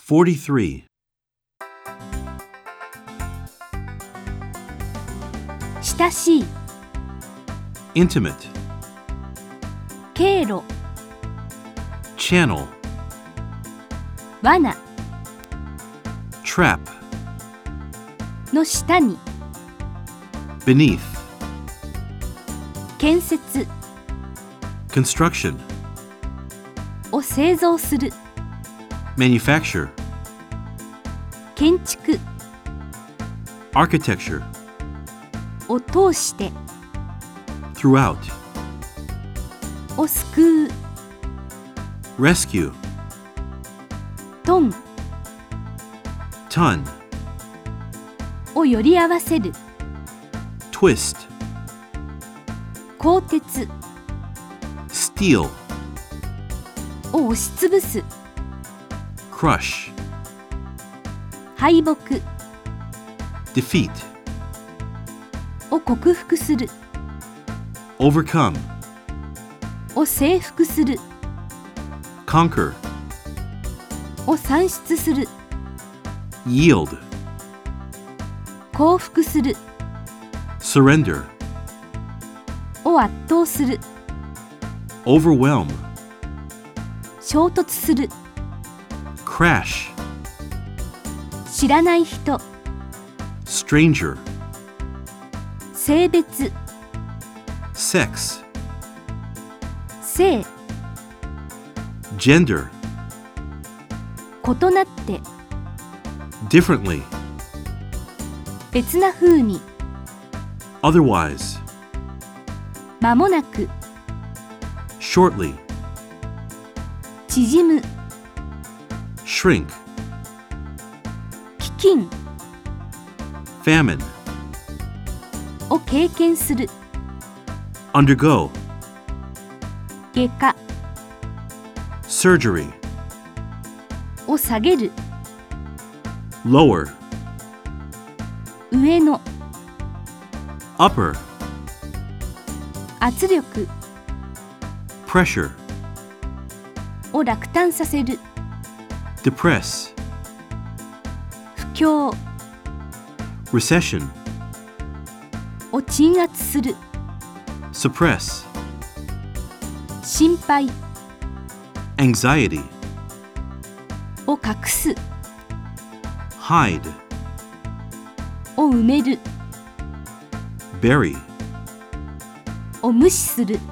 43. 親しい、 Intimate. 経路、 Channel. 罠 Trap. の下に、 Beneath. 建設 Construction. を製造する、 Manufacture. 建築 Architecture. を通して、 Throughout. を救う、 Rescue. トン Ton. をより合わせる、 Twist. 鋼鉄 Steel. を押しつぶす、 Crush. 敗北 Defeat. を克服する、 Overcome. を征服する、 Conquer. を算出する、 Yield. 降伏する、 Surrender. を圧倒する、 Overwhelm. 衝突する、 Crash. 知らない人、 Stranger. 性別、 Sex. 性、 Gender. 異なって、 Differently. 別な風に、 Otherwise. 間もなく、 Shortly. 縮む、 Shrink. 飢饉 Famine. を経験する、 Undergo. 外科 Surgery. を下げる、 Lower. 上の Upper. 圧力 Pressure. を落胆させる、 Depress. 不況 Recession. を鎮圧する、 Suppress. 心配 Anxiety. を隠す、 Hide. を埋める、 Bury. を無視する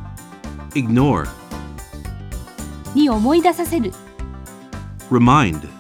Ignore. に思い出させる。 Remind.